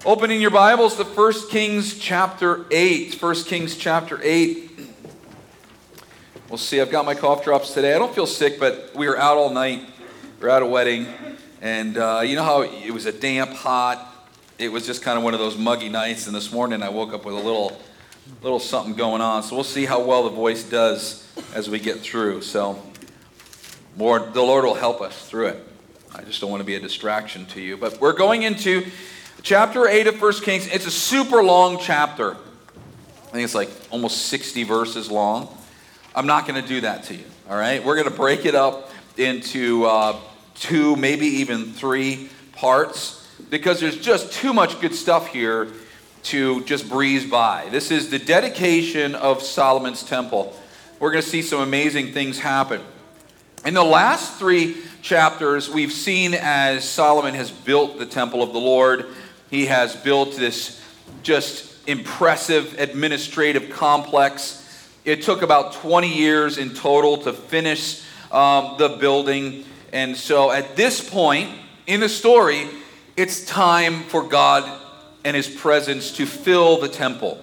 Opening your Bibles to 1 Kings chapter 8. 1 Kings chapter 8. We'll see. I've got my cough drops today. I don't feel sick, but we were out all night. We were at a wedding. And you know how it was a damp, hot. It was just kind of one of those muggy nights. And this morning I woke up with a little something going on. So we'll see how well the voice does as we get through. So the Lord will help us through it. I just don't want to be a distraction to you. But we're going into Chapter 8 of 1 Kings. It's a super long chapter. I think it's like almost 60 verses long. I'm not going to do that to you, all right? We're going to break it up into 2, maybe even 3 parts, because there's just too much good stuff here to just breeze by. This is the dedication of Solomon's temple. We're going to see some amazing things happen. In the last 3 chapters, we've seen as Solomon has built the temple of the Lord. He has built this just impressive administrative complex. It took about 20 years in total to finish the building. And so at this point in the story, it's time for God and His presence to fill the temple.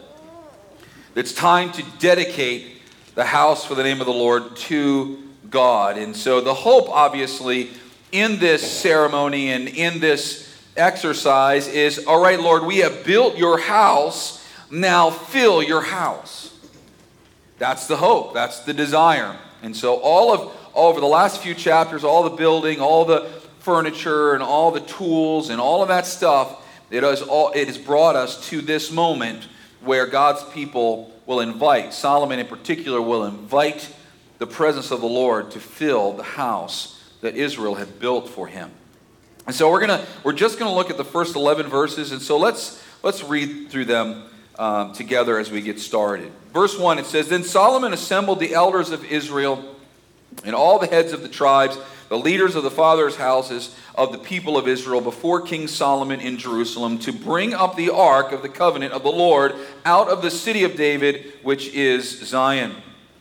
It's time to dedicate the house for the name of the Lord to God. And so the hope, obviously, in this ceremony and in this exercise is, all right, Lord, we have built your house, now fill your house. That's the hope. That's the desire. And so all over the last few chapters, all the building, all the furniture, and all the tools, and all of that stuff, it has brought us to this moment where God's people will invite, Solomon in particular will invite the presence of the Lord to fill the house that Israel had built for him. And so we're just gonna look at the first 11 verses, and so let's read through them together as we get started. Verse 1, it says, "Then Solomon assembled the elders of Israel and all the heads of the tribes, the leaders of the fathers' houses of the people of Israel, before King Solomon in Jerusalem, to bring up the ark of the covenant of the Lord out of the city of David, which is Zion.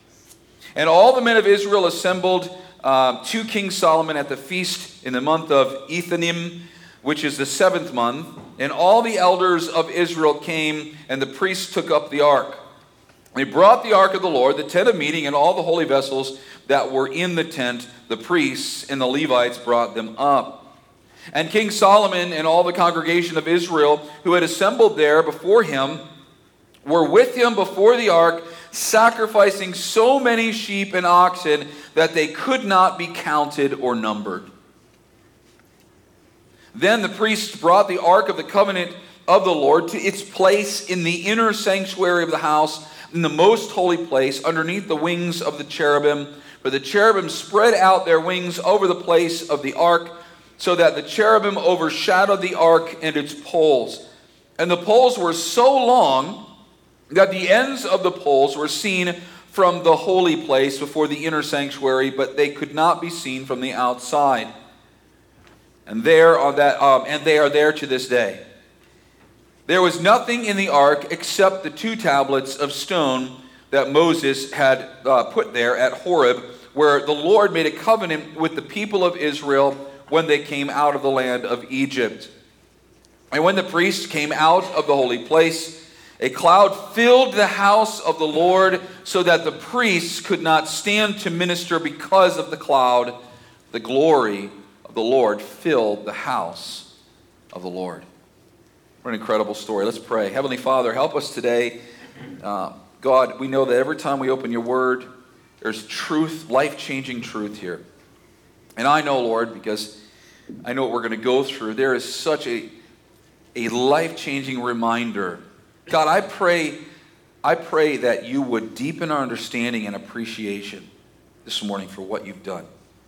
And all the men of Israel assembled to King Solomon at the feast in the month of Ethanim, which is the 7th month. And all the elders of Israel came, and the priests took up the ark. They brought the ark of the Lord, the tent of meeting, and all the holy vessels that were in the tent. The priests and the Levites brought them up. And King Solomon and all the congregation of Israel who had assembled there before him were with him before the ark, sacrificing so many sheep and oxen that they could not be counted or numbered. Then the priests brought the ark of the covenant of the Lord to its place in the inner sanctuary of the house, in the most holy place, underneath the wings of the cherubim. For the cherubim spread out their wings over the place of the ark, so that the cherubim overshadowed the ark and its poles. And the poles were so long that the ends of the poles were seen from the holy place before the inner sanctuary, but they could not be seen from the outside. And they are there to this day. There was nothing in the ark except the 2 tablets of stone that Moses had put there at Horeb, where the Lord made a covenant with the people of Israel when they came out of the land of Egypt. And when the priests came out of the holy place, a cloud filled the house of the Lord, so that the priests could not stand to minister because of the cloud. The glory of the Lord filled the house of the Lord." What an incredible story. Let's pray. Heavenly Father, help us today. God, we know that every time we open your word, there's truth, life-changing truth here. And I know, Lord, because I know what we're going to go through, there is such a life-changing reminder. God, I pray that you would deepen our understanding and appreciation this morning for what you've done.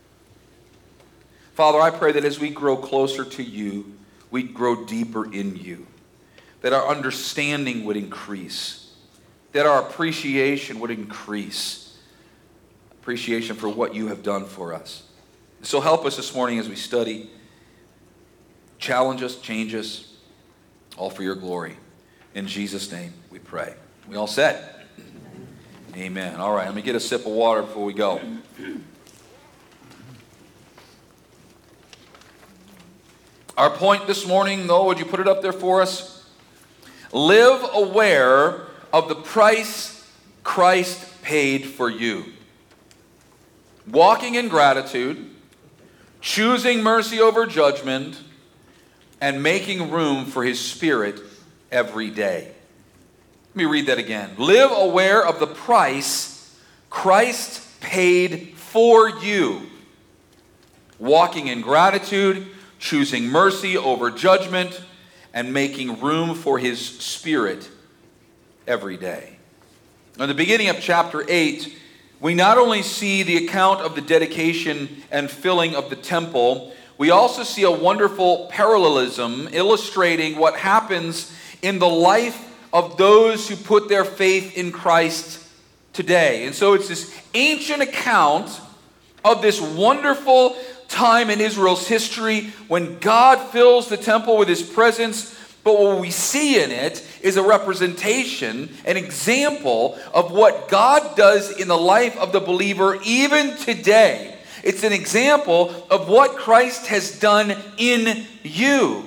Father, I pray that as we grow closer to you, we grow deeper in you, that our understanding would increase, that our appreciation would increase, appreciation for what you have done for us. So help us this morning as we study. Challenge us, change us, all for your glory. In Jesus' name we pray. We all set? Amen. All right, let me get a sip of water before we go. Our point this morning, though, would you put it up there for us? Live aware of the price Christ paid for you. Walking in gratitude, choosing mercy over judgment, and making room for his Spirit every day. Let me read that again. Live aware of the price Christ paid for you. Walking in gratitude, choosing mercy over judgment, and making room for his Spirit every day. In the beginning of chapter 8, we not only see the account of the dedication and filling of the temple, we also see a wonderful parallelism illustrating what happens in the life of those who put their faith in Christ today. And so it's this ancient account of this wonderful time in Israel's history when God fills the temple with his presence. But what we see in it is a representation, an example of what God does in the life of the believer even today. It's an example of what Christ has done in you.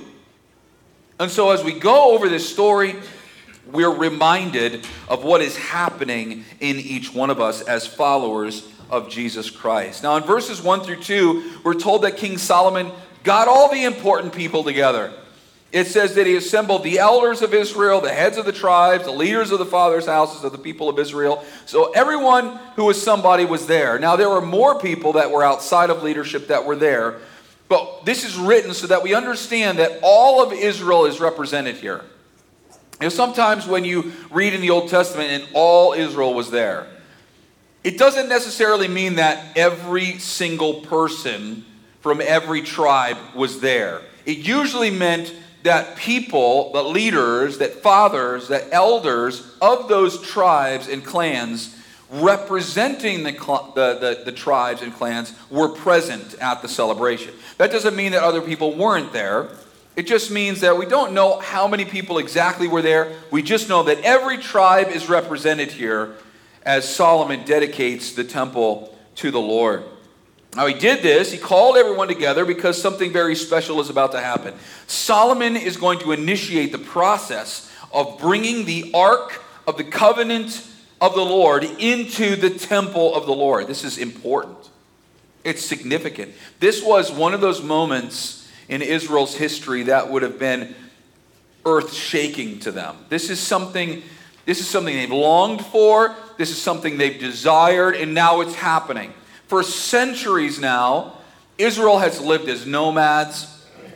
And so as we go over this story, we're reminded of what is happening in each one of us as followers of Jesus Christ. Now in verses 1 through 2, we're told that King Solomon got all the important people together. It says that he assembled the elders of Israel, the heads of the tribes, the leaders of the fathers' houses of the people of Israel. So everyone who was somebody was there. Now there were more people that were outside of leadership that were there. But this is written so that we understand that all of Israel is represented here. You know, sometimes when you read in the Old Testament and all Israel was there, it doesn't necessarily mean that every single person from every tribe was there. It usually meant that people, that leaders, that fathers, that elders of those tribes and clans representing the tribes and clans were present at the celebration. That doesn't mean that other people weren't there. It just means that we don't know how many people exactly were there. We just know that every tribe is represented here as Solomon dedicates the temple to the Lord. Now he did this, he called everyone together because something very special is about to happen. Solomon is going to initiate the process of bringing the Ark of the Covenant of the Lord into the temple of the Lord. This is important. It's significant. This was one of those moments in Israel's history that would have been earth-shaking to them. This is something they've longed for, this is something they've desired, and now it's happening. For centuries now, Israel has lived as nomads,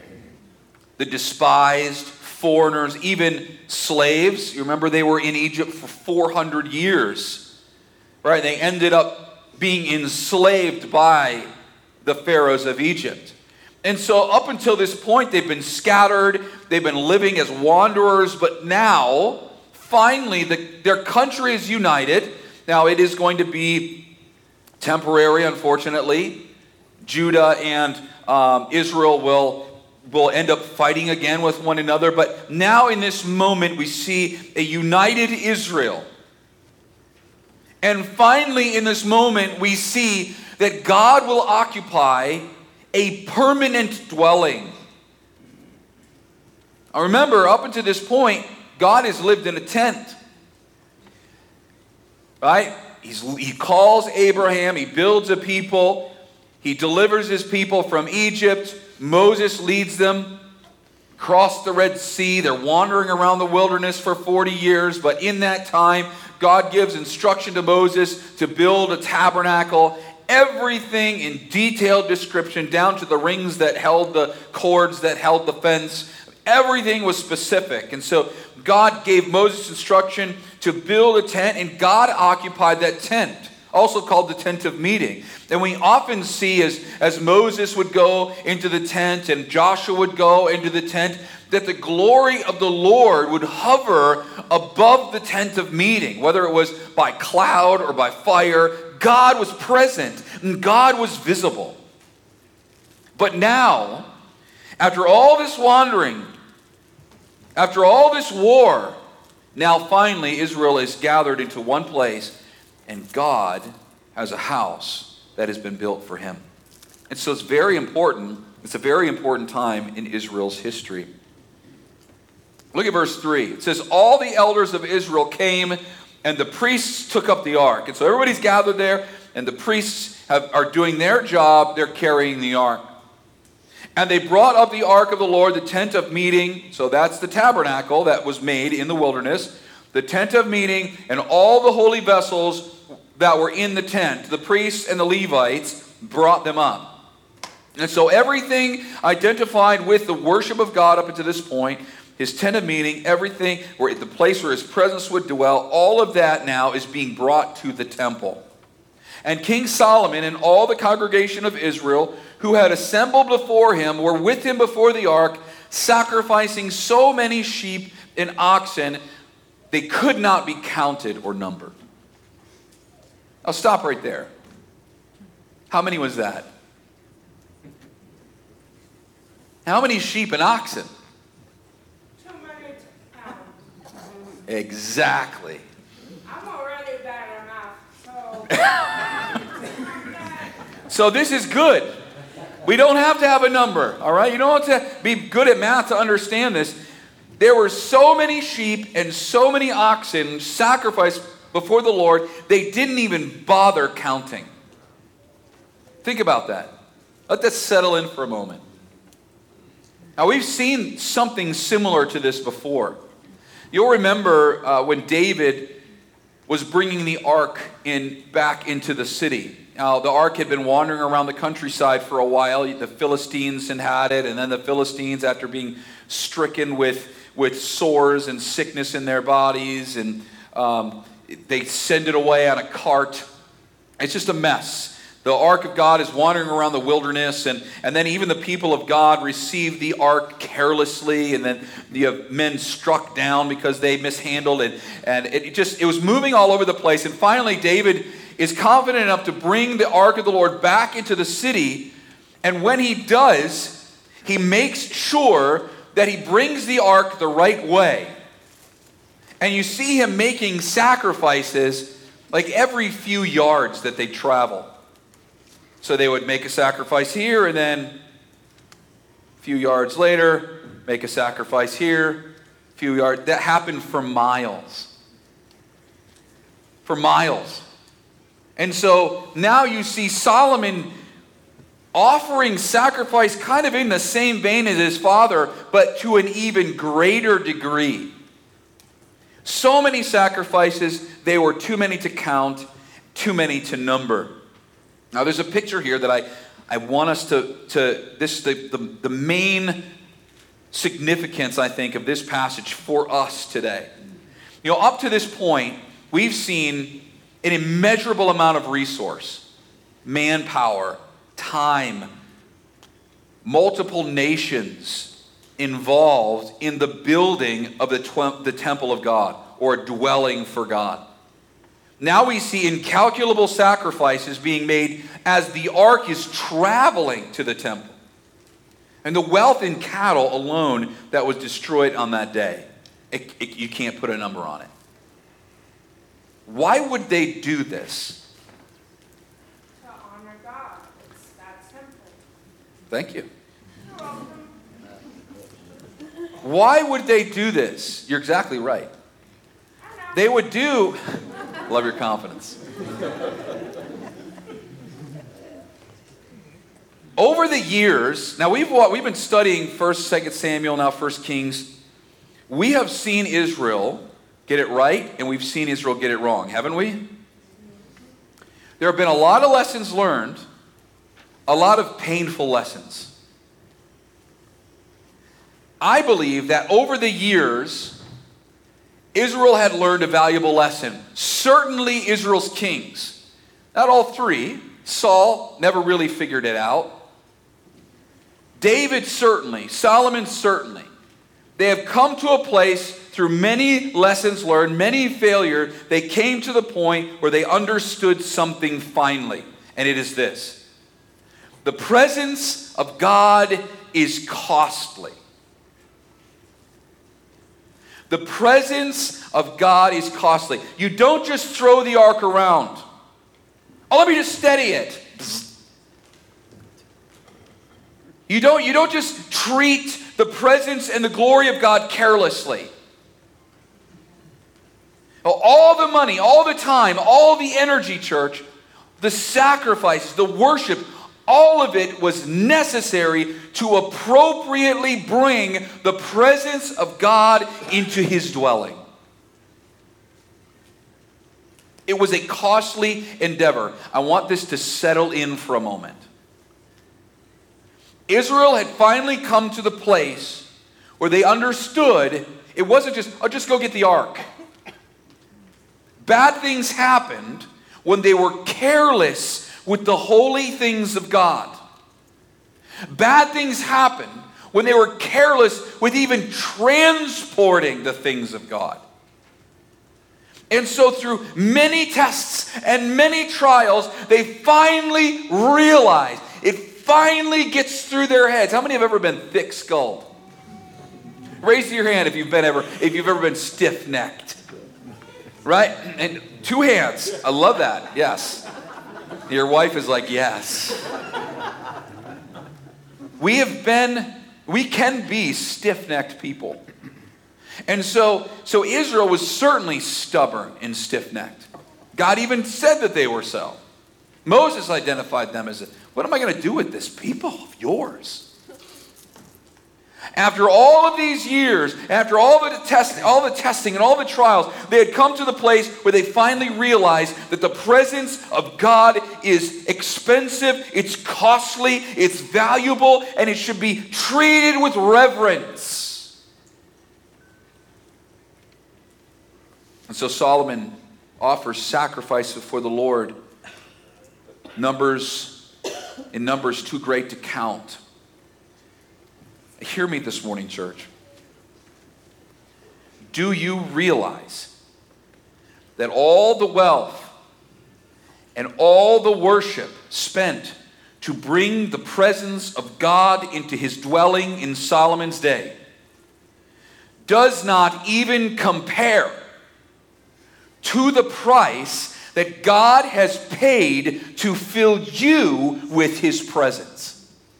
the despised, foreigners, even slaves. You remember they were in Egypt for 400 years, right? They ended up being enslaved by the pharaohs of Egypt. And so up until this point, they've been scattered, they've been living as wanderers, but now, finally, their country is united. Now, it is going to be temporary, unfortunately. Judah and Israel will end up fighting again with one another. But now in this moment, we see a united Israel. And finally, in this moment, we see that God will occupy a permanent dwelling. Now remember, up until this point, God has lived in a tent. Right? He calls Abraham, he builds a people, he delivers his people from Egypt. Moses leads them across the Red Sea. They're wandering around the wilderness for 40 years, but in that time, God gives instruction to Moses to build a tabernacle. Everything in detailed description, down to the rings that held the cords that held the fence. Everything was specific. And so God gave Moses instruction to build a tent, and God occupied that tent, also called the tent of meeting. And we often see as Moses would go into the tent and Joshua would go into the tent, that the glory of the Lord would hover above the tent of meeting, whether it was by cloud or by fire. God was present and God was visible. But now, after all this wandering, after all this war, now finally Israel is gathered into one place, and God has a house that has been built for him. And so it's very important. It's a very important time in Israel's history. Look at verse 3. It says, all the elders of Israel came, and the priests took up the ark. And so everybody's gathered there, and the priests are doing their job. They're carrying the ark. And they brought up the ark of the Lord, the tent of meeting. So that's the tabernacle that was made in the wilderness. The tent of meeting and all the holy vessels that were in the tent. The priests and the Levites brought them up. And so everything identified with the worship of God up until this point, his tent of meeting, everything, where the place where his presence would dwell, all of that now is being brought to the temple. And King Solomon and all the congregation of Israel who had assembled before him were with him before the ark, sacrificing so many sheep and oxen, they could not be counted or numbered. I'll stop right there. How many was that? How many sheep and oxen? Too many to count. Exactly. I'm already bad enough, so. So this is good. We don't have to have a number, all right? You don't have to be good at math to understand this. There were so many sheep and so many oxen sacrificed before the Lord, they didn't even bother counting. Think about that. Let that settle in for a moment. Now, we've seen something similar to this before. You'll remember when David was bringing the ark back into the city. Now, the ark had been wandering around the countryside for a while. The Philistines had it, and then the Philistines, after being stricken with sores and sickness in their bodies, and they send it away on a cart. It's just a mess. The ark of God is wandering around the wilderness, and then even the people of God receive the ark carelessly, and then you have men struck down because they mishandled it, and it was moving all over the place. And finally, David is confident enough to bring the ark of the Lord back into the city, and when he does, he makes sure that he brings the ark the right way. And you see him making sacrifices like every few yards that they travel. So they would make a sacrifice here, and then a few yards later, make a sacrifice here, a few yards. That happened for miles. For miles. And so now you see Solomon offering sacrifice kind of in the same vein as his father, but to an even greater degree. So many sacrifices, they were too many to count, too many to number. Now there's a picture here that I want us to this is the main significance, I think, of this passage for us today. You know, up to this point, we've seen an immeasurable amount of resource, manpower, time, multiple nations involved in the building of the temple of God, or a dwelling for God. Now we see incalculable sacrifices being made as the ark is traveling to the temple. And the wealth in cattle alone that was destroyed on that day, you can't put a number on it. Why would they do this? To honor God. It's that simple. Thank you. You're welcome. Why would they do this? You're exactly right. They would do... Love your confidence. Over the years, now we've been studying 1st, 2nd Samuel, now 1st Kings. We have seen Israel get it right, and we've seen Israel get it wrong, haven't we? There have been a lot of lessons learned, a lot of painful lessons. I believe that over the years, Israel had learned a valuable lesson. Certainly Israel's kings. Not all three. Saul never really figured it out. David certainly. Solomon certainly. They have come to a place through many lessons learned, many failures, they came to the point where they understood something finally. And it is this. The presence of God is costly. The presence of God is costly. You don't just throw the ark around. Oh, let me just steady it. You don't just treat the presence and the glory of God carelessly. All the money, all the time, all the energy, church, the sacrifices, the worship, all of it was necessary to appropriately bring the presence of God into his dwelling. It was a costly endeavor. I want this to settle in for a moment. Israel had finally come to the place where they understood it wasn't just, oh, just go get the ark. Bad things happened when they were careless with the holy things of God. Bad things happened when they were careless with even transporting the things of God. And so through many tests and many trials, they finally realized, it finally gets through their heads. How many have ever been thick-skulled? Raise your hand if you've ever been stiff-necked. Right? And 2 hands. I love that. Yes. Your wife is like, yes. We can be stiff-necked people. And so Israel was certainly stubborn and stiff-necked. God even said that they were so. Moses identified them as, what am I going to do with this people of yours? After all of these years, after all the testing and all the trials, they had come to the place where they finally realized that the presence of God is expensive, it's costly, it's valuable, and it should be treated with reverence. And so Solomon offers sacrifice before the Lord. In Numbers too great to count. Hear me this morning, church. Do you realize that all the wealth and all the worship spent to bring the presence of God into his dwelling in Solomon's day does not even compare to the price that God has paid to fill you with his presence?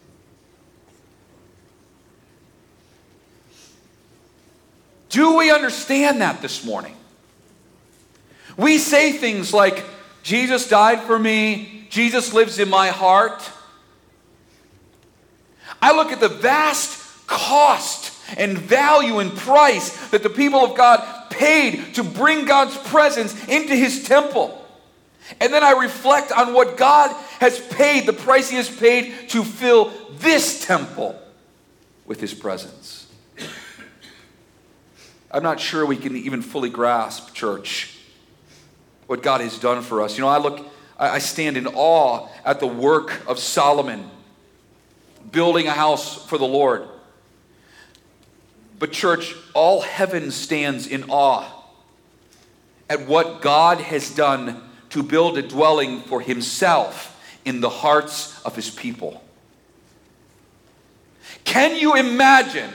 Do we understand that this morning? We say things like, Jesus died for me, Jesus lives in my heart. I look at the vast cost and value and price that the people of God paid to bring God's presence into his temple. And then I reflect on what God has paid, the price he has paid to fill this temple with his presence. I'm not sure we can even fully grasp, church, what God has done for us. You know, I stand in awe at the work of Solomon, building a house for the Lord. But church, all heaven stands in awe at what God has done to build a dwelling for himself in the hearts of his people. Can you imagine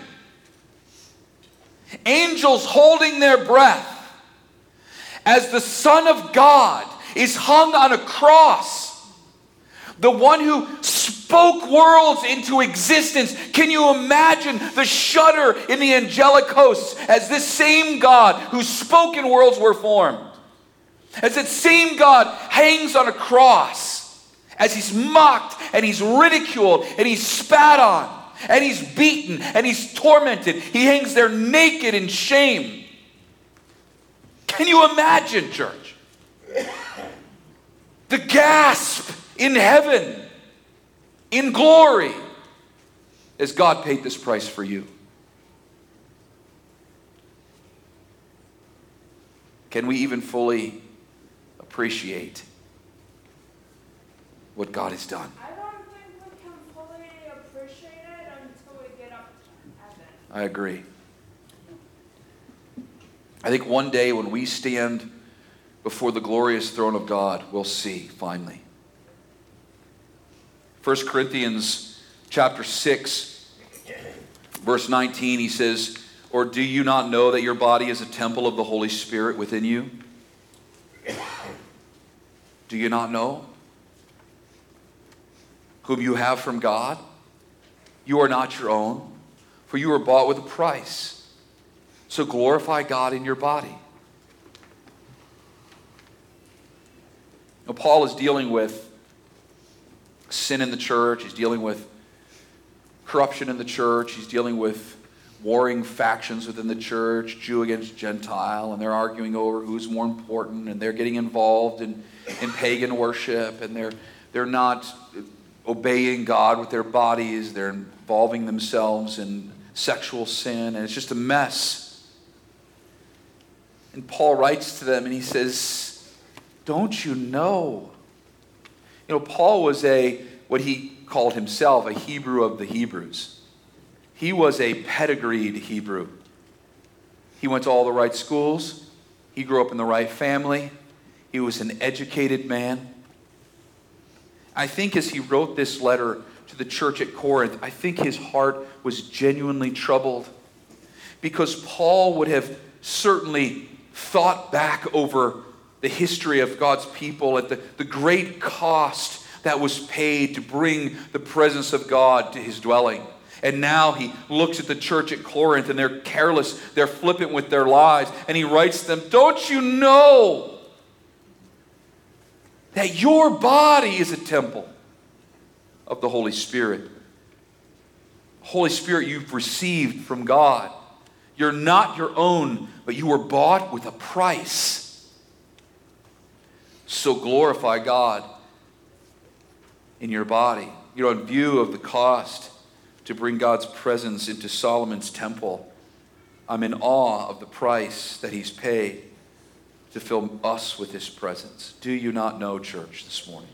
angels holding their breath as the Son of God is hung on a cross? The one who spoke worlds into existence. Can you imagine the shudder in the angelic hosts as this same God whose spoken worlds were formed? As that same God hangs on a cross, as he's mocked and he's ridiculed and he's spat on and he's beaten and he's tormented. He hangs there naked in shame. Can you imagine, church? The gasp in heaven, in glory, as God paid this price for you. Can we even fully appreciate what God has done? I don't think we can fully appreciate it until we get up to heaven. I agree. I think one day when we stand before the glorious throne of God, we'll see finally. 1 Corinthians chapter 6, verse 19, he says, "Or do you not know that your body is a temple of the Holy Spirit within you? Do you not know? Whom you have from God? You are not your own, For you were bought with a price. So glorify God in your body. Now, Paul is dealing with sin in the church. He's dealing with corruption in the church. He's dealing with warring factions within the church, Jew against Gentile, and they're arguing over who's more important, and they're getting involved in pagan worship, and they're not obeying God with their bodies. They're involving themselves in sexual sin, and it's just a mess. And Paul writes to them, and he says, don't you know? Paul was what he called himself, a Hebrew of the Hebrews. He was a pedigreed Hebrew. He went to all the right schools. He grew up in the right family. He was an educated man. I think as he wrote this letter to the church at Corinth, I think his heart was genuinely troubled, because Paul would have certainly thought back over the history of God's people at the great cost that was paid to bring the presence of God to his dwelling. And now he looks at the church at Corinth, and they're careless, they're flippant with their lives, and he writes to them, don't you know that your body is a temple of the Holy Spirit? Holy Spirit you've received from God. You're not your own, but you were bought with a price. So glorify God in your body. In view of the cost to bring God's presence into Solomon's temple, I'm in awe of the price that he's paid to fill us with his presence. Do you not know, church, this morning,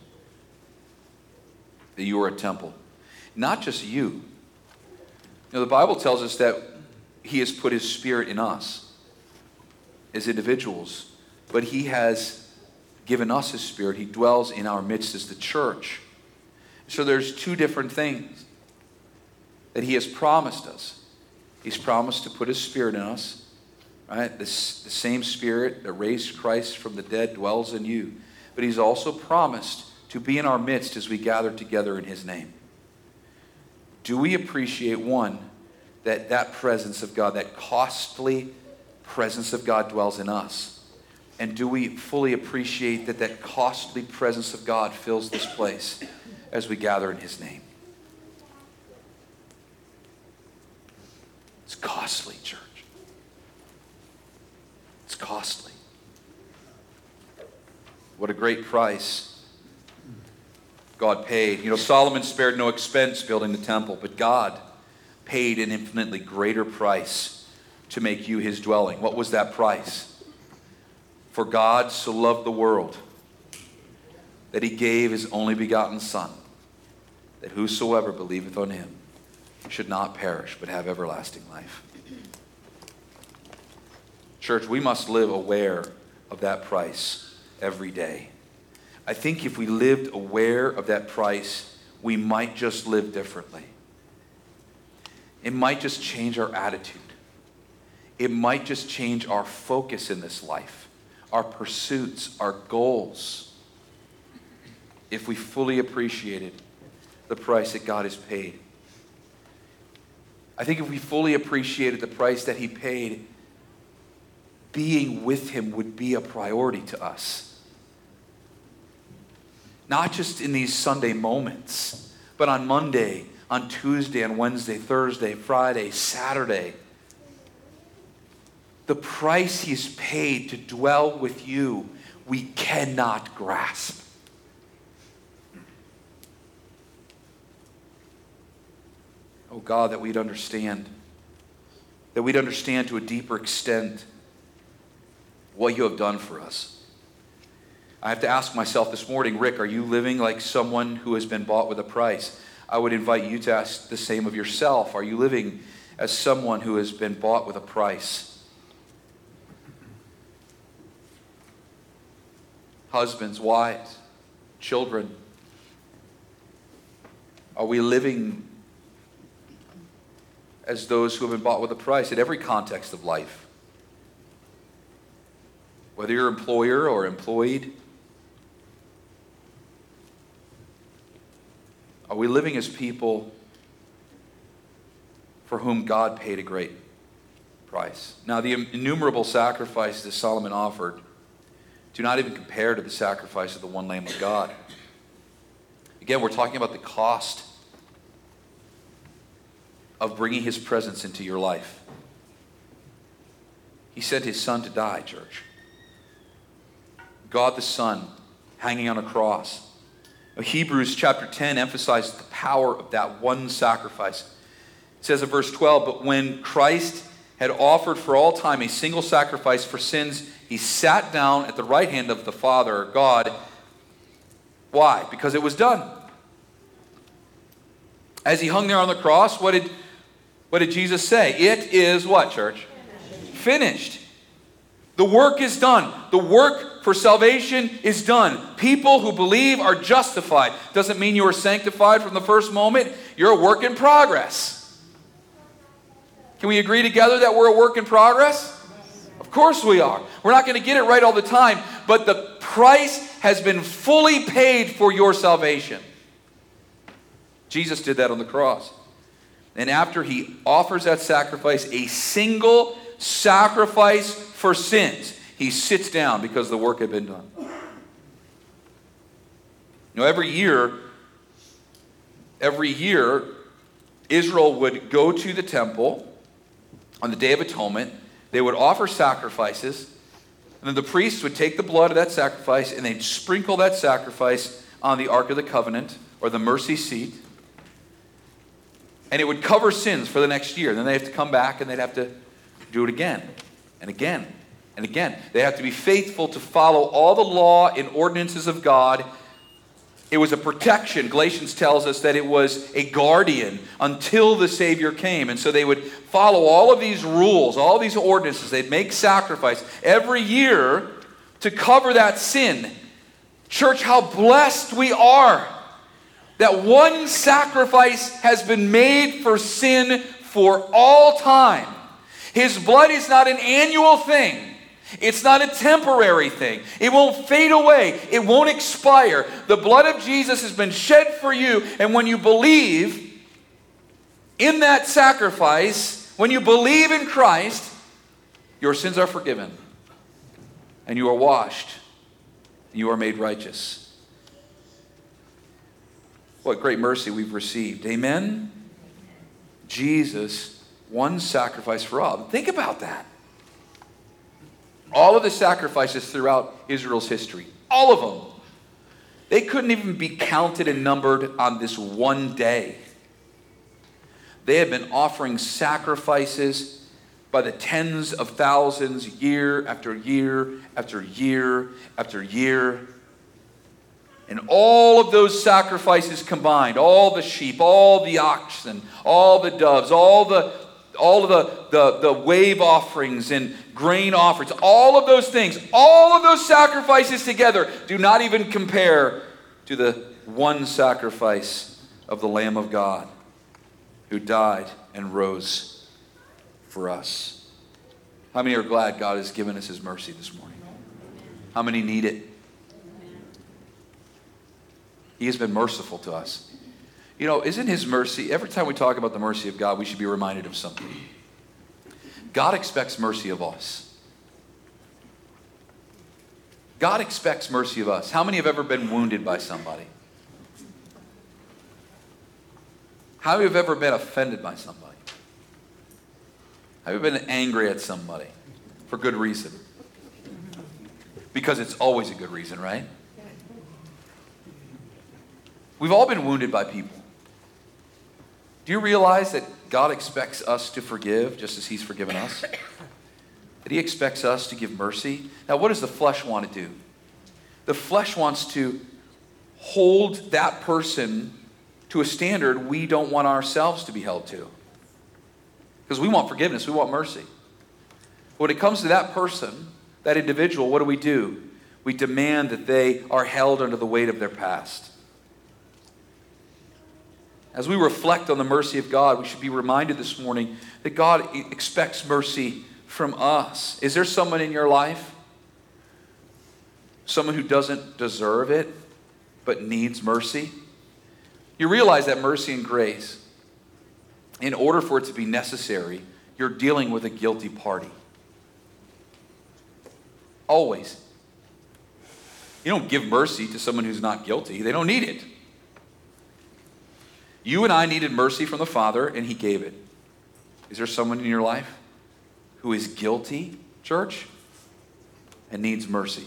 that you are a temple? Not just you. The Bible tells us that he has put his Spirit in us as individuals, but he has given us his Spirit. He dwells in our midst as the church. So there's two different things that he has promised us. He's promised to put his Spirit in us, right? The same Spirit that raised Christ from the dead dwells in you. But he's also promised to be in our midst as we gather together in his name. Do we appreciate, one, that presence of God, that costly presence of God dwells in us? And do we fully appreciate that costly presence of God fills this place as we gather in his name? It's costly, church. It's costly. What a great price God paid. Solomon spared no expense building the temple, but God paid an infinitely greater price to make you his dwelling. What was that price? For God so loved the world that he gave his only begotten Son, that whosoever believeth on him should not perish, but have everlasting life. Church, we must live aware of that price every day. I think if we lived aware of that price, we might just live differently. It might just change our attitude. It might just change our focus in this life, our pursuits, our goals, if we fully appreciated the price that God has paid. I think if we fully appreciated the price that he paid, being with him would be a priority to us. Not just in these Sunday moments, but on Monday, on Tuesday, on Wednesday, Thursday, Friday, Saturday. The price he's paid to dwell with you, we cannot grasp. Oh God, that we'd understand to a deeper extent what you have done for us. I have to ask myself this morning, Rick, are you living like someone who has been bought with a price? I would invite you to ask the same of yourself. Are you living as someone who has been bought with a price? Husbands, wives, children, are we living as those who have been bought with a price in every context of life? Whether you're employer or employed, are we living as people for whom God paid a great price. Now, the innumerable sacrifices that Solomon offered do not even compare to the sacrifice of the one Lamb of God. Again, we're talking about the cost of bringing his presence into your life. He sent his son to die, church. God the Son hanging on a cross. Hebrews chapter 10 emphasizes the power of that one sacrifice. It says in verse 12, but when Christ had offered for all time a single sacrifice for sins, he sat down at the right hand of the Father, God. Why? Because it was done. As he hung there on the cross, what did Jesus say? It is what, church? Finished. The work is done. The work for salvation is done. People who believe are justified. Doesn't mean you are sanctified from the first moment. You're a work in progress. Can we agree together that we're a work in progress? Of course we are. We're not going to get it right all the time, but the price has been fully paid for your salvation. Jesus did that on the cross. And after he offers that sacrifice, a single sacrifice for sins, he sits down because the work had been done. Every year, Israel would go to the temple on the Day of Atonement. They would offer sacrifices, and then the priests would take the blood of that sacrifice and they'd sprinkle that sacrifice on the Ark of the Covenant, or the mercy seat. And it would cover sins for the next year. Then they have to come back and they'd have to do it again and again and again. They have to be faithful to follow all the law and ordinances of God. It was a protection. Galatians tells us that it was a guardian until the Savior came. And so they would follow all of these rules, all these ordinances. They'd make sacrifice every year to cover that sin. Church, how blessed we are that one sacrifice has been made for sin for all time. His blood is not an annual thing. It's not a temporary thing. It won't fade away. It won't expire. The blood of Jesus has been shed for you. And when you believe in that sacrifice, when you believe in Christ, your sins are forgiven. And you are washed. And you are made righteous. What great mercy we've received. Amen? Jesus, one sacrifice for all. Think about that. All of the sacrifices throughout Israel's history, all of them, they couldn't even be counted and numbered on this one day. They had been offering sacrifices by the tens of thousands, year after year after year after year. And all of those sacrifices combined, all the sheep, all the oxen, all the doves, all of the wave offerings and grain offerings, all of those things, all of those sacrifices together do not even compare to the one sacrifice of the Lamb of God who died and rose for us. How many are glad God has given us his mercy this morning? How many need it? He has been merciful to us. Isn't his mercy, every time we talk about the mercy of God, we should be reminded of something. God expects mercy of us. God expects mercy of us. How many have ever been wounded by somebody? How many have ever been offended by somebody? Have you been angry at somebody for good reason? Because it's always a good reason, right? We've all been wounded by people. Do you realize that God expects us to forgive just as he's forgiven us? That he expects us to give mercy? Now, what does the flesh want to do? The flesh wants to hold that person to a standard we don't want ourselves to be held to. Because we want forgiveness, we want mercy. When it comes to that person, that individual, what do? We demand that they are held under the weight of their past. As we reflect on the mercy of God, we should be reminded this morning that God expects mercy from us. Is there someone in your life? Someone who doesn't deserve it, but needs mercy? You realize that mercy and grace in order for it to be necessary, you're dealing with a guilty party. Always. You don't give mercy to someone who's not guilty. They don't need it. You and I needed mercy from the Father, and he gave it. Is there someone in your life who is guilty, church, and needs mercy?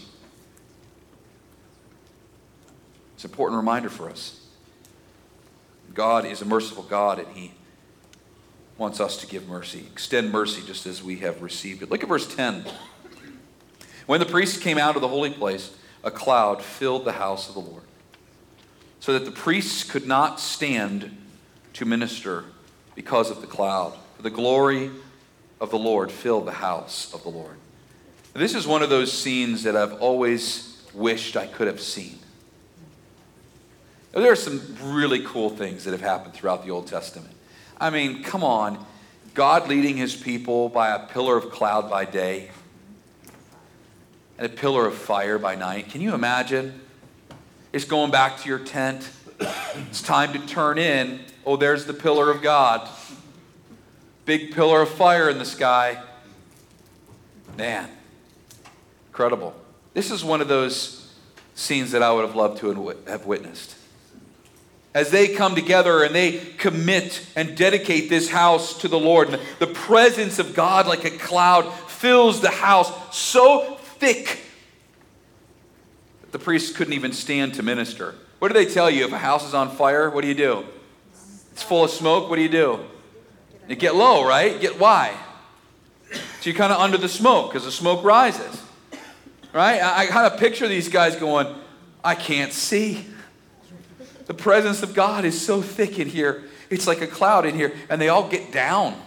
It's an important reminder for us. God is a merciful God, and he wants us to give mercy. Extend mercy just as we have received it. Look at verse 10. When the priests came out of the holy place, a cloud filled the house of the Lord, so that the priests could not stand to minister because of the cloud. For the glory of the Lord filled the house of the Lord. And this is one of those scenes that I've always wished I could have seen. Now, there are some really cool things that have happened throughout the Old Testament. I mean, come on. God leading his people by a pillar of cloud by day and a pillar of fire by night. Can you imagine? It's going back to your tent. It's time to turn in. Oh, there's the pillar of God. Big pillar of fire in the sky. Man, incredible. This is one of those scenes that I would have loved to have witnessed. As they come together and they commit and dedicate this house to the Lord, and the presence of God like a cloud fills the house so thick that the priests couldn't even stand to minister. What do they tell you? If a house is on fire, what do you do? It's full of smoke, what do? You get low, right? Why? So you're kind of under the smoke because the smoke rises. Right? I kind of picture these guys going, I can't see. The presence of God is so thick in here. It's like a cloud in here. And they all get down.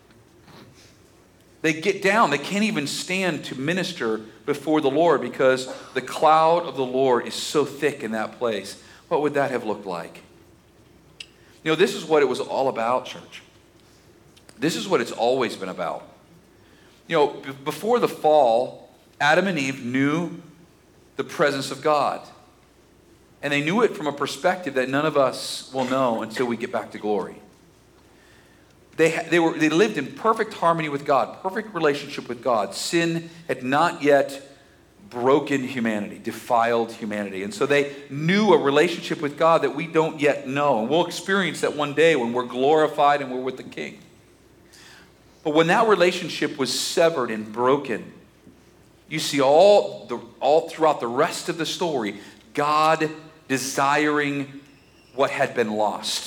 They get down. They can't even stand to minister before the Lord because the cloud of the Lord is so thick in that place. What would that have looked like? You know, this is what it was all about, church. This is what it's always been about. You know, before the fall, Adam and Eve knew the presence of God. And they knew it from a perspective that none of us will know until we get back to glory. They lived in perfect harmony with God, perfect relationship with God. Sin had not yet broken humanity, defiled humanity. And so they knew a relationship with God that we don't yet know. And we'll experience that one day when we're glorified and we're with the King. But when that relationship was severed and broken, you see all throughout the rest of the story, God desiring what had been lost.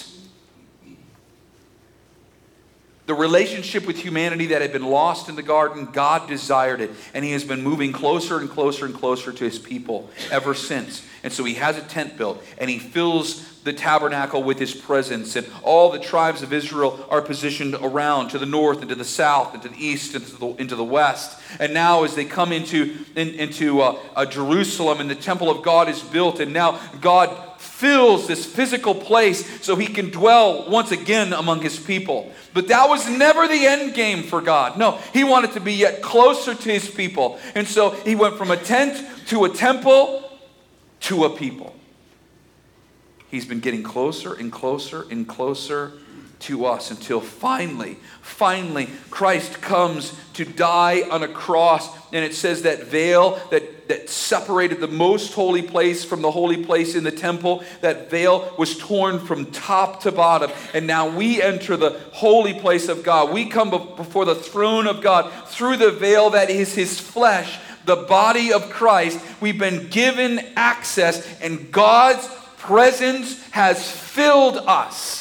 The relationship with humanity that had been lost in the garden, God desired it. And he has been moving closer and closer and closer to his people ever since. And so he has a tent built, and he fills the tabernacle with his presence. And all the tribes of Israel are positioned around to the north and to the south and to the east and into the west. And now as they come into Jerusalem, and the temple of God is built, and now God fills this physical place so he can dwell once again among his people. But that was never the end game for God. No, he wanted to be yet closer to his people. And so he went from a tent to a temple to a people. He's been getting closer and closer and closer to us until finally, Christ comes to die on a cross. And it says that veil that separated the most holy place from the holy place in the temple, that veil was torn from top to bottom. And now we enter the holy place of God. We come before the throne of God through the veil that is his flesh, the body of Christ. We've been given access, and God's presence has filled us.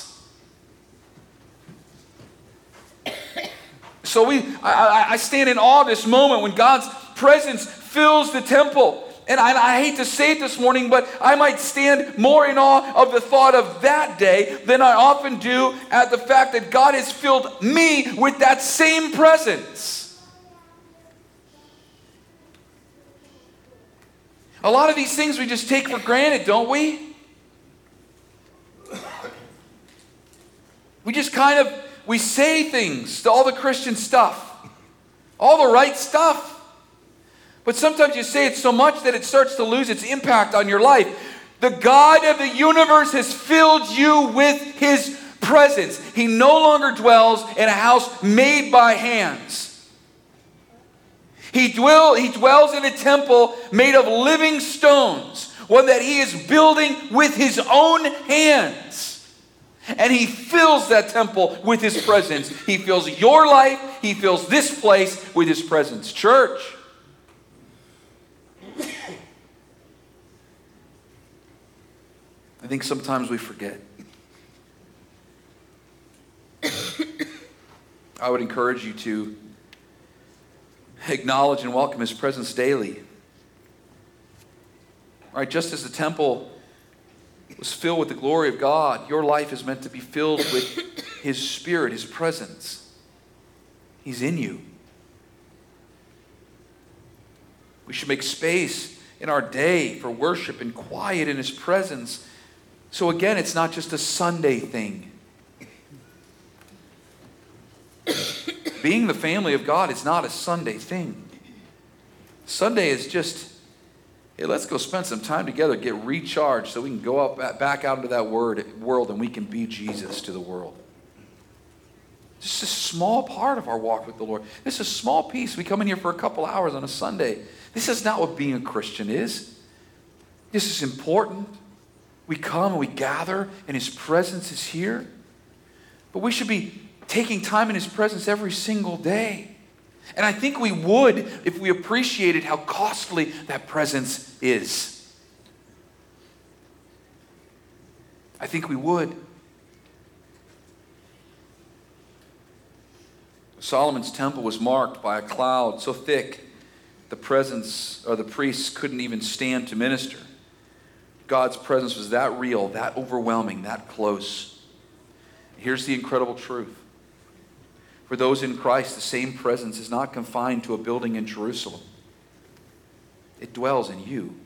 So I stand in awe this moment when God's presence fills the temple. And I hate to say it this morning, but I might stand more in awe of the thought of that day than I often do at the fact that God has filled me with that same presence. A lot of these things we just take for granted, don't we? We just we say things, all the Christian stuff, all the right stuff. But sometimes you say it so much that it starts to lose its impact on your life. The God of the universe has filled you with his presence. He no longer dwells in a house made by hands. He dwells in a temple made of living stones, one that he is building with his own hands. And he fills that temple with his presence. He fills your life. He fills this place with his presence. Church. I think sometimes we forget. I would encourage you to acknowledge and welcome his presence daily. Right, just as the temple was filled with the glory of God, your life is meant to be filled with his Spirit, his presence. He's in you. We should make space in our day for worship and quiet in his presence. So again, it's not just a Sunday thing. Being the family of God is not a Sunday thing. Sunday is just, hey, let's go spend some time together, get recharged so we can go back out into that world and we can be Jesus to the world. Just a small part of our walk with the Lord. This is a small piece. We come in here for a couple hours on a Sunday. This is not what being a Christian is. This is important. We come and we gather and his presence is here. But we should be taking time in his presence every single day. And I think we would if we appreciated how costly that presence is. I think we would. Solomon's temple was marked by a cloud so thick the priests couldn't even stand to minister. God's presence was that real, that overwhelming, that close. Here's the incredible truth. For those in Christ, the same presence is not confined to a building in Jerusalem. It dwells in you.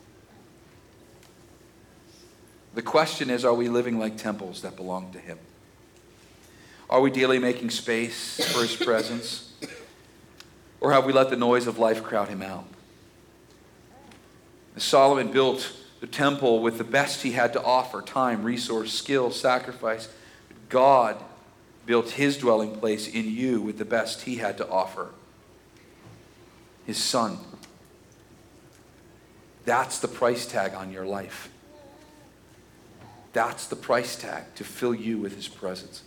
The question is, are we living like temples that belong to him? Are we daily making space for his presence? Or have we let the noise of life crowd him out? Solomon built the temple with the best he had to offer: time, resource, skill, sacrifice. God built his dwelling place in you with the best he had to offer: his Son. That's the price tag on your life. That's the price tag to fill you with his presence.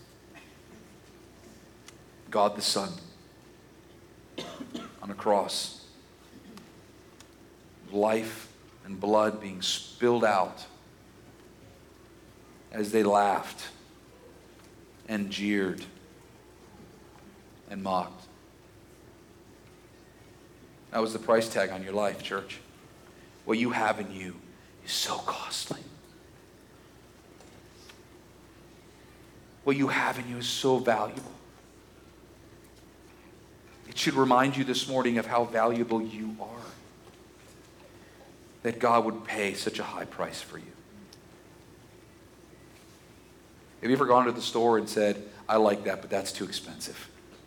God the Son on a cross. Life and blood being spilled out as they laughed and jeered and mocked. That was the price tag on your life, church. What you have in you is so costly. What you have in you is so valuable. It should remind you this morning of how valuable you are. That God would pay such a high price for you. Have you ever gone to the store and said, I like that, but that's too expensive?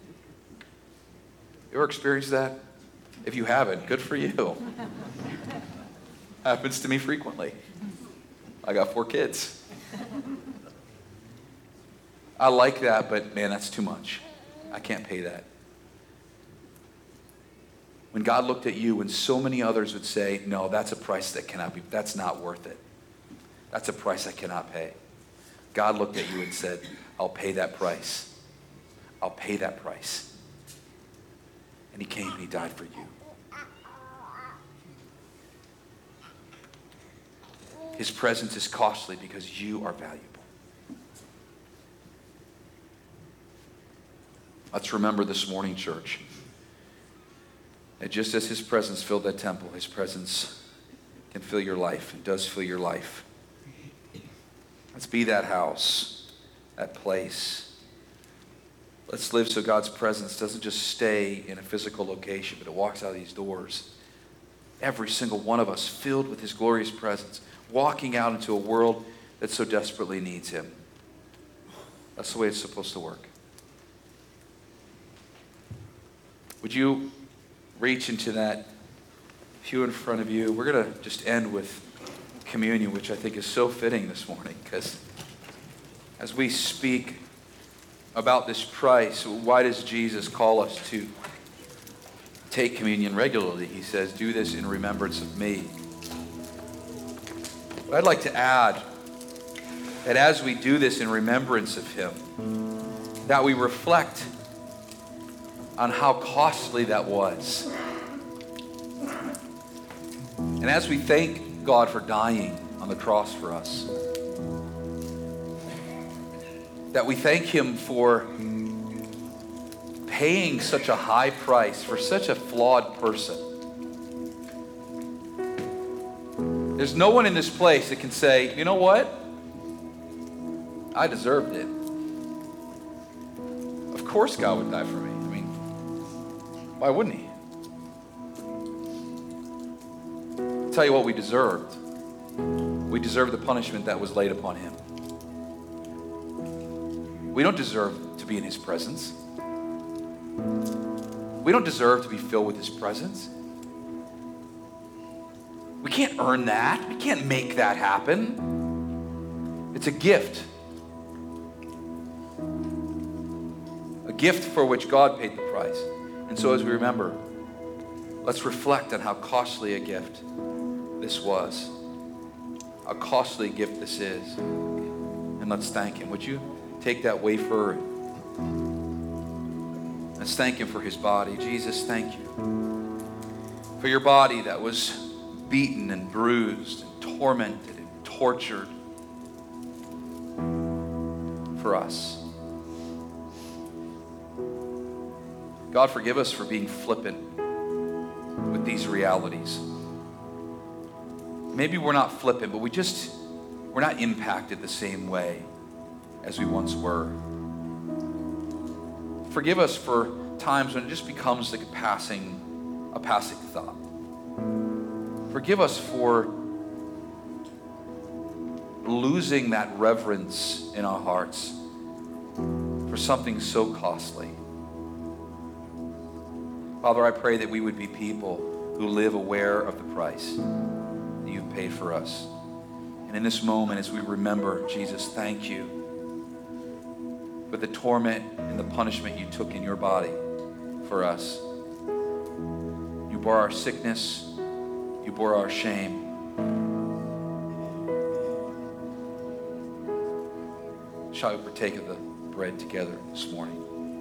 You ever experienced that? If you haven't, good for you. Happens to me frequently. I got 4 kids. I like that, but man, that's too much. I can't pay that. When God looked at you, and so many others would say, no, that's a price that's not worth it. That's a price I cannot pay. God looked at you and said, I'll pay that price. I'll pay that price. And he came and he died for you. His presence is costly because you are valuable. Let's remember this morning, church, that just as his presence filled that temple, his presence can fill your life. It does fill your life. Let's be that house, that place. Let's live so God's presence doesn't just stay in a physical location, but it walks out of these doors. Every single one of us filled with his glorious presence, walking out into a world that so desperately needs him. That's the way it's supposed to work. Would you reach into that pew in front of you? We're going to just end with communion, which I think is so fitting this morning, because as we speak about this price, why does Jesus call us to take communion regularly? He says, do this in remembrance of me. But I'd like to add that as we do this in remembrance of him, that we reflect on how costly that was. And as we thank God for dying on the cross for us, that we thank him for paying such a high price for such a flawed person. There's no one in this place that can say, you know what? I deserved it. Of course God would die for me. I mean, why wouldn't he? I'll tell you what we deserved. We deserved the punishment that was laid upon him. We don't deserve to be in his presence. We don't deserve to be filled with his presence. We can't earn that. We can't make that happen. It's a gift. A gift for which God paid the price. And so as we remember, let's reflect on how costly a gift this was. How costly a gift this is. And let's thank him. Would you take that wafer? Let's thank him for his body. Jesus, thank you for your body that was beaten and bruised and tormented and tortured for us. God, forgive us for being flippant with these realities. Maybe we're not flippant, but we're not impacted the same way as we once were. Forgive us for times when it just becomes like a passing thought. Forgive us for losing that reverence in our hearts for something so costly. Father, I pray that we would be people who live aware of the price that you've paid for us. And in this moment, as we remember, Jesus, thank you for the torment and the punishment you took in your body for us. You bore our sickness. You bore our shame. Shall we partake of the bread together this morning?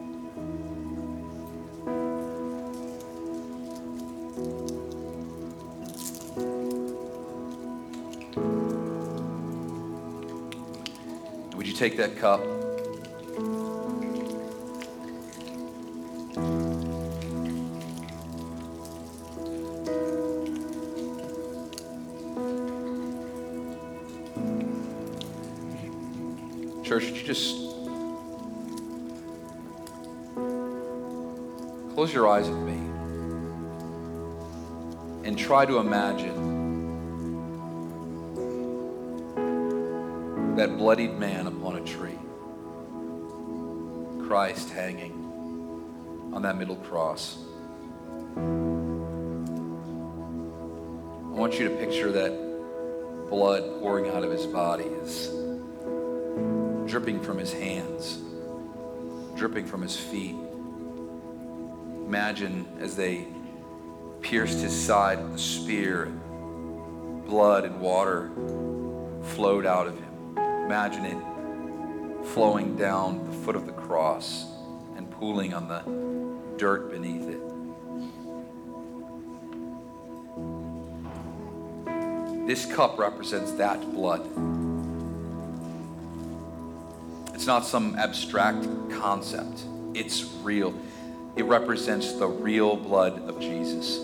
Would you take that cup? Church, would you just close your eyes with me and try to imagine that bloodied man upon a tree, Christ hanging on that middle cross. I want you to picture that blood pouring out of his body is dripping from his hands, dripping from his feet. Imagine as they pierced his side with a spear, and blood and water flowed out of him. Imagine it flowing down the foot of the cross and pooling on the dirt beneath it. This cup represents that blood. It's not some abstract concept. It's real. It represents the real blood of Jesus.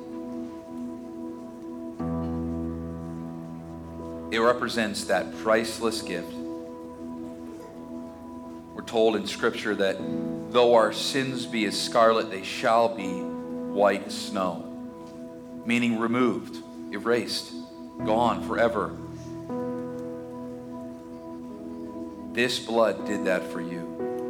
It represents that priceless gift. We're told in Scripture that though our sins be as scarlet, they shall be white as snow. Meaning removed, erased, gone forever. This blood did that for you.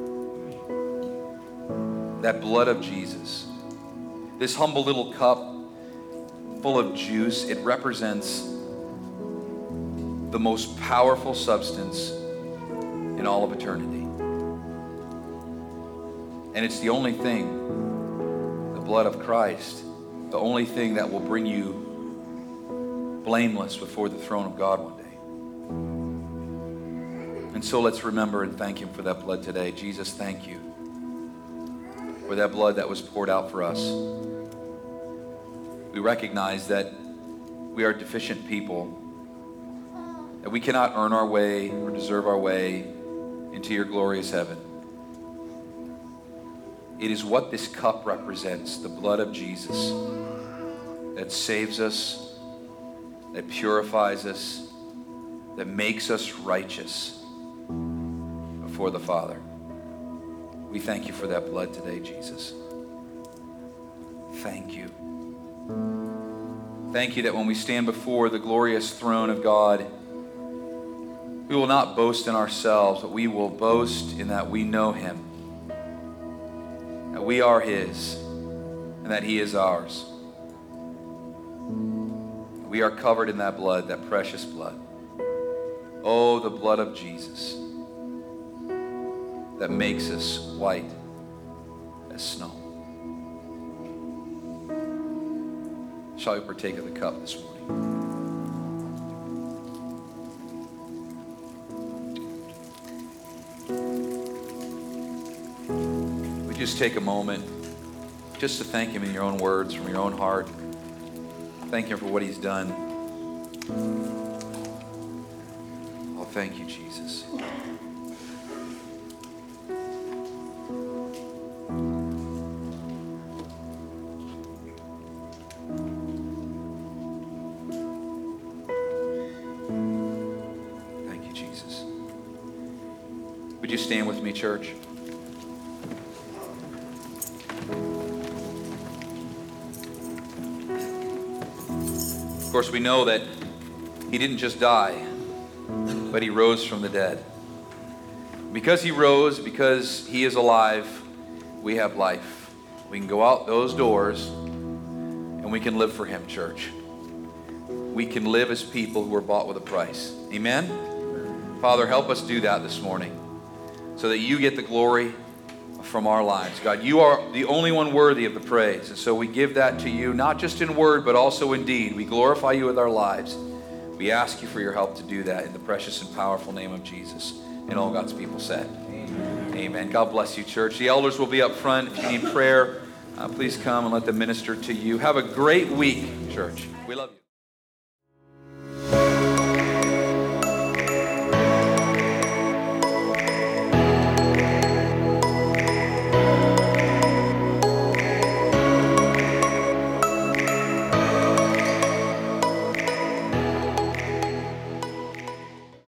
That blood of Jesus. This humble little cup full of juice, it represents the most powerful substance in all of eternity. And it's the only thing, the blood of Christ, the only thing that will bring you blameless before the throne of God one day. And so let's remember and thank him for that blood today. Jesus, thank you for that blood that was poured out for us. We recognize that we are deficient people, that we cannot earn our way or deserve our way into your glorious heaven. It is what this cup represents, the blood of Jesus, that saves us, that purifies us, that makes us righteous before the Father. We thank you for that blood today, Jesus. Thank you. Thank you that when we stand before the glorious throne of God, we will not boast in ourselves, but we will boast in that we know him, that we are his, and that he is ours. We are covered in that blood, that precious blood. Oh, the blood of Jesus that makes us white as snow. Shall we partake of the cup this morning? We just take a moment just to thank him in your own words, from your own heart. Thank him for what he's done. Oh, thank you, Jesus. Thank you, Jesus. Would you stand with me, church? Of course, we know that he didn't just die, but he rose from the dead. Because he rose, because he is alive, we have life. We can go out those doors and we can live for him, church. We can live as people who are bought with a price. Amen? Father, help us do that this morning so that you get the glory from our lives. God, you are the only one worthy of the praise. And so we give that to you, not just in word, but also in deed. We glorify you with our lives. We ask you for your help to do that in the precious and powerful name of Jesus. And all God's people said, amen. Amen. God bless you, church. The elders will be up front. If you need prayer, please come and let them minister to you. Have a great week, church. We love you.